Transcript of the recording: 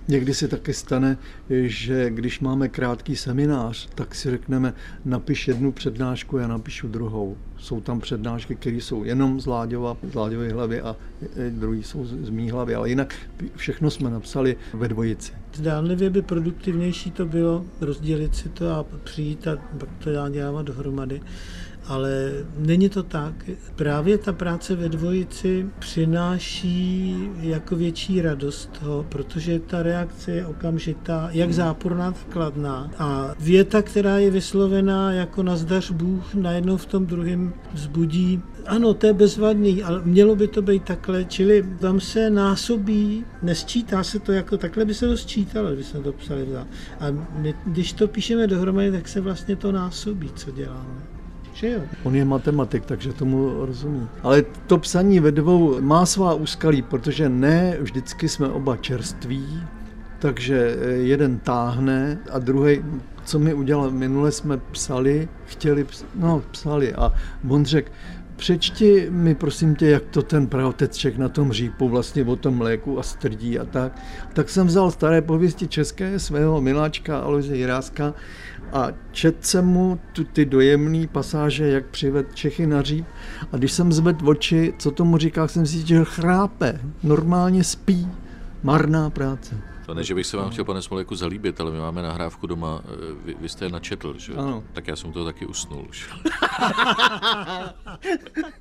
Někdy se taky stane, že když máme krátký seminář, tak si řekneme, napiš jednu přednášku, já napíšu druhou. Jsou tam přednášky, které jsou jenom z Láďovy hlavy a druhý jsou z mý hlavy, ale jinak všechno jsme napsali ve dvojici. Zdánlivě by produktivnější to bylo rozdělit si to a přijít a to dělávat dohromady. Ale není to tak. Právě ta práce ve dvojici přináší jako větší radost toho, protože ta reakce je okamžitá, jak záporná, tak kladná. A věta, která je vyslovená jako nazdař Bůh, najednou v tom druhém vzbudí. Ano, to je bezvadný, ale mělo by to být takhle, čili tam se násobí, nesčítá se to jako takhle, by se to sčítalo, když jsme to psali. A my, když to píšeme dohromady, tak se vlastně to násobí, co děláme. On je matematik, takže tomu rozumí. Ale to psaní ve dvou má svá úskalí, protože ne vždycky jsme oba čerství, takže jeden táhne a druhý, co mi udělal, minule jsme psali a on řekl, přečti mi prosím tě, jak to ten praoteček na tom řípu, vlastně o tom mléku a strdí a tak. Tak jsem vzal staré pověsti české svého miláčka Alojze Jiráska a četl jsem mu ty dojemné pasáže, jak přived Čechy na říp. A když jsem zvedl oči, co tomu říká, jsem si říkal, že chrápe, normálně spí, marná práce. To ne, že bych se vám chtěl, pane Smoléku, zalíbit, ale my máme nahrávku doma, vy jste je načetl, že? Ano. Tak já jsem toho taky usnul už.